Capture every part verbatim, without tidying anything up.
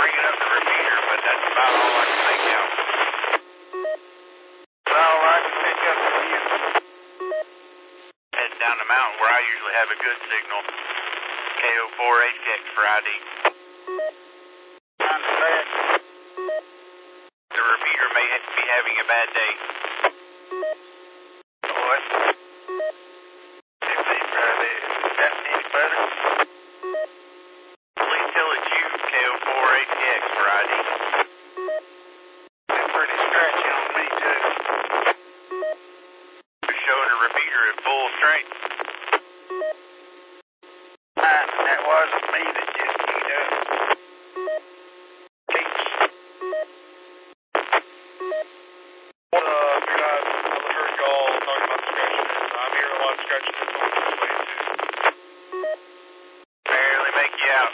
bringing up the repeater, but that's about all I can make out. All I can pick up from you. Heading down the mountain where I usually have a good signal. K O four H X for I D. Understand. The repeater may be having a bad day. What? If they try to, is that any better? Please tell it you, K O four H X for I D. They're pretty scratchy on me, too. You're showing a repeater at full strength. Fine, that wasn't me that just beat up. Peach. What up, you guys? I heard y'all talking about scratching. I'm hearing a lot of scratching on this way, too. Barely make you out.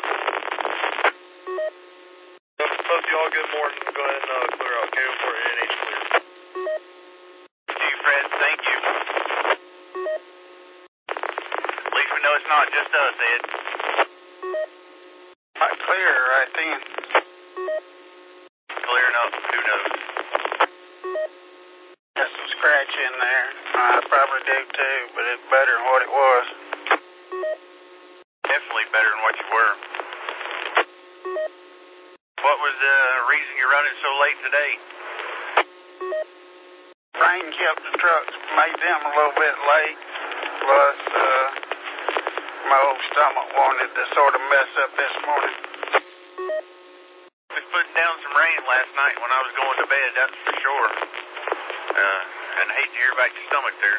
Both y'all good morning. Go ahead and uh, clear out K O four N H clear. To you, Fred, thank you. At least we know it's not just us, Ed. Might clear right then. Clearing up, who knows? Got some scratch in there. I probably do, too, but it's better than what it was. Definitely better than what you were. What was the reason you're running so late today? Rain kept the trucks, made them a little bit late. Plus, uh, my old stomach wanted to sort of mess up this morning. We was putting down some rain last night when I was going to bed, that's for sure. Uh, and I hate to hear about your stomach there.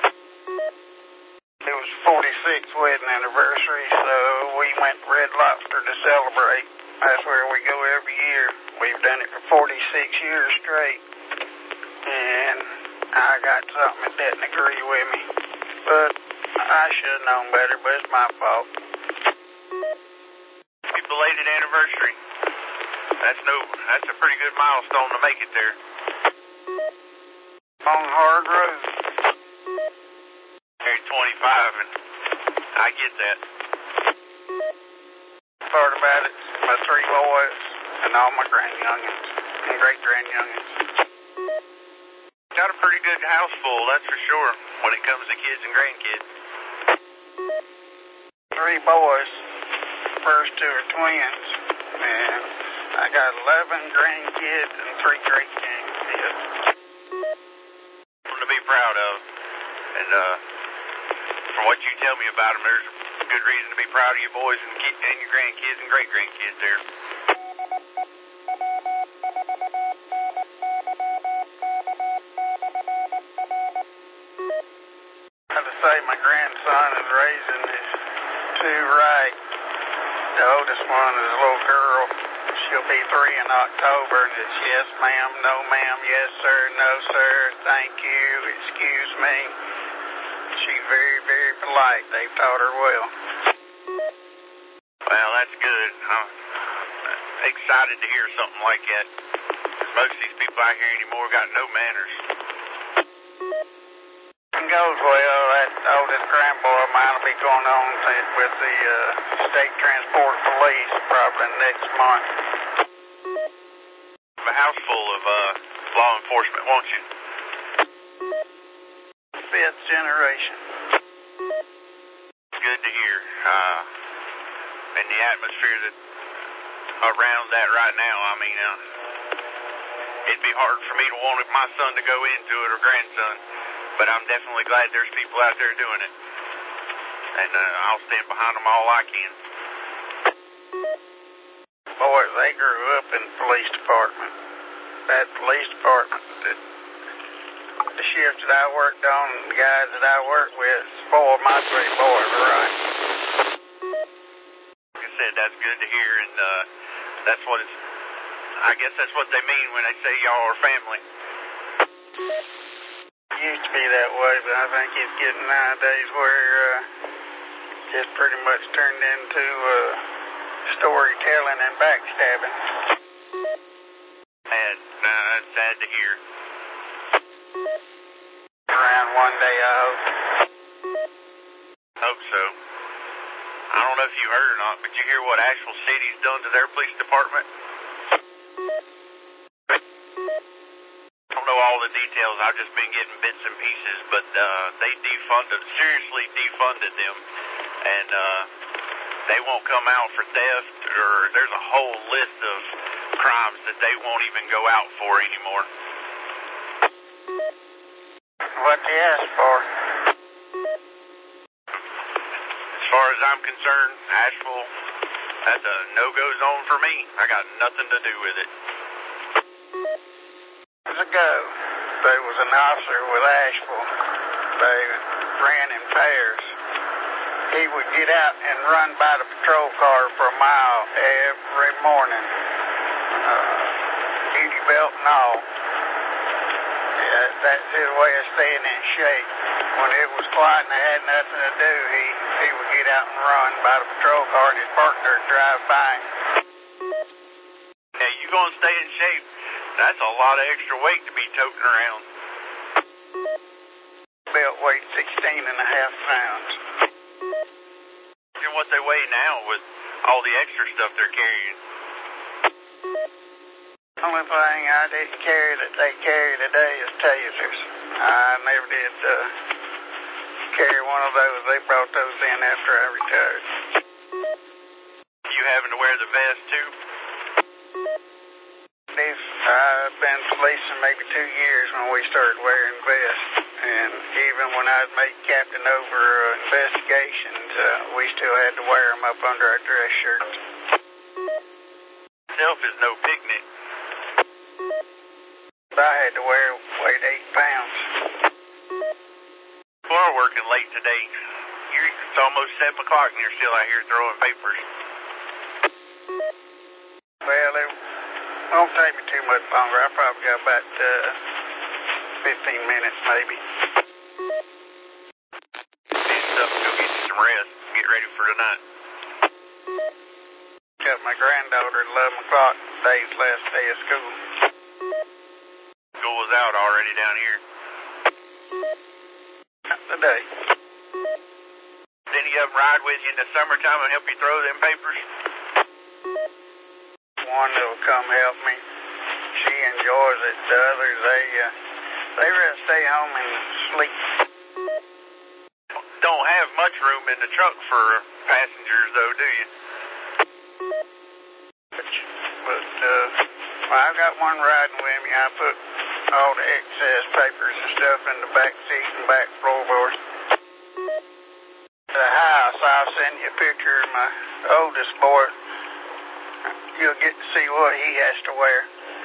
It was forty-sixth wedding anniversary, so we went to Red Lobster to celebrate. That's where we go every year. We've done it for forty-six years straight. And I got something that didn't agree with me. But I should have known better, but it's my fault. Happy belated anniversary. That's no, that's a pretty good milestone to make it there. On hard road. Married twenty-five, and I get that. Part about it, my three boys and all my grandyoungins and great-grandyoungins. Got a pretty good house full, that's for sure, when it comes to kids and grandkids. Three boys, first two are twins, and I got eleven grandkids and three great-grandkids. Something to be proud of, and uh, from what you tell me about them, there's a good reason to be proud of your boys and, ki- and your grandkids and great-grandkids there. I have to say my grandson is raising his two right. The oldest one is a little girl. She'll be three in October, and it's yes ma'am, no ma'am, yes sir, no sir, thank you, excuse me. She's very, very polite. They've taught her well. Well, that's good. I'm excited to hear something like that. Most of these people out here anymore got no manners. It goes well. That oldest grandboy of mine will be going on to, with the uh, state transport police probably next month. A house full of uh, law enforcement, won't you? Fifth generation. Good to hear. Uh, and the atmosphere that around that right now, I mean, uh, it'd be hard for me to want my son to go into it or grandson, but I'm definitely glad there's people out there doing it. And uh, I'll stand behind them all I can. Boys, they grew up in the police department. That police department, that, the shift that I worked on, the guys that I worked with, spoiled my three boys, right? Like I said, that's good to hear, and uh, that's what it's, I guess that's what they mean when they say y'all are family. It used to be that way, but I think it's getting nowadays where uh, it's pretty much turned into uh, storytelling and backstabbing. Sad, uh, that's sad to hear. Around one day, I hope. Hope so. I don't know if you heard or not, but you hear what Asheville City's done to their police department? all the details. I've just been getting bits and pieces, but uh, they defunded, seriously defunded them, and uh, they won't come out for theft, or there's a whole list of crimes that they won't even go out for anymore. What they ask for? As far as I'm concerned, Asheville, that's a no-go zone for me. I got nothing to do with it. Years ago, there was an officer with Asheville. They ran in pairs. He would get out and run by the patrol car for a mile every morning. Uh, duty belt and all. Yeah, that's his way of staying in shape. When it was quiet and they had nothing to do, he, he would get out and run by the patrol car and his partner would drive by him. Yeah, you gonna stay in shape? That's a lot of extra weight to be toting around. Belt weight sixteen and a half pounds. Imagine what they weigh now with all the extra stuff they're carrying. Only thing I didn't carry that they carry today is tasers. I never did uh, carry one of those. They brought those in after I retired. You having to wear the vest too? I've been policing maybe two years when we started wearing vests. And even when I was made captain over uh, investigations, uh, we still had to wear them up under our dress shirts. Self is no picnic. I had to wear weight eight pounds. You are working late today. You're, it's almost seven o'clock and you're still out here throwing papers. Well, it won't take me too much longer. I probably got about uh, fifteen minutes maybe. Need stuff, go get you some rest. Get ready for tonight. Got my granddaughter at eleven o'clock, Dave's last day of school. School is out already down here. Not today. Did any of them ride with you in the summertime and help you throw them papers? One that will come help me. She enjoys it. The others, they uh, they rather stay home and sleep. Don't have much room in the truck for passengers, though, do you? But, but uh, well, I've got one riding with me. I put all the excess papers and stuff in the back seat and back floorboards. The house, I'll send you a picture of my oldest boy. You'll get to see what he has to wear.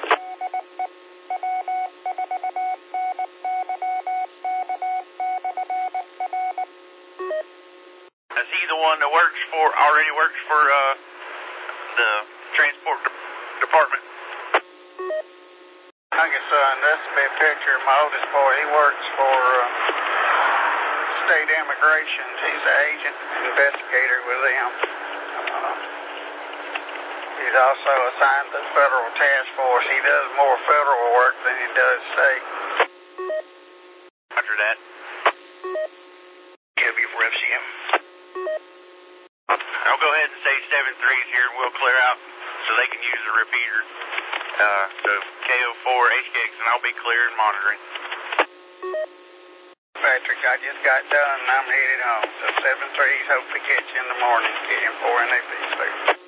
Is he the one that works for, already works for uh, the transport de- department? Youngest son, that's a big picture of my oldest boy. He works for uh, state immigrations. He's an agent investigator with them. Uh, he's also assigned to the federal task force. He does more federal work than he does state. After that, W for F C M. I'll go ahead and say seven threes here and we'll clear out so they can use the repeater. Uh, so K O four H K X and I'll be clear and monitoring. Patrick, I just got done and I'm headed home. So seven threes, hope to catch you in the morning. Get him four N A P, sir.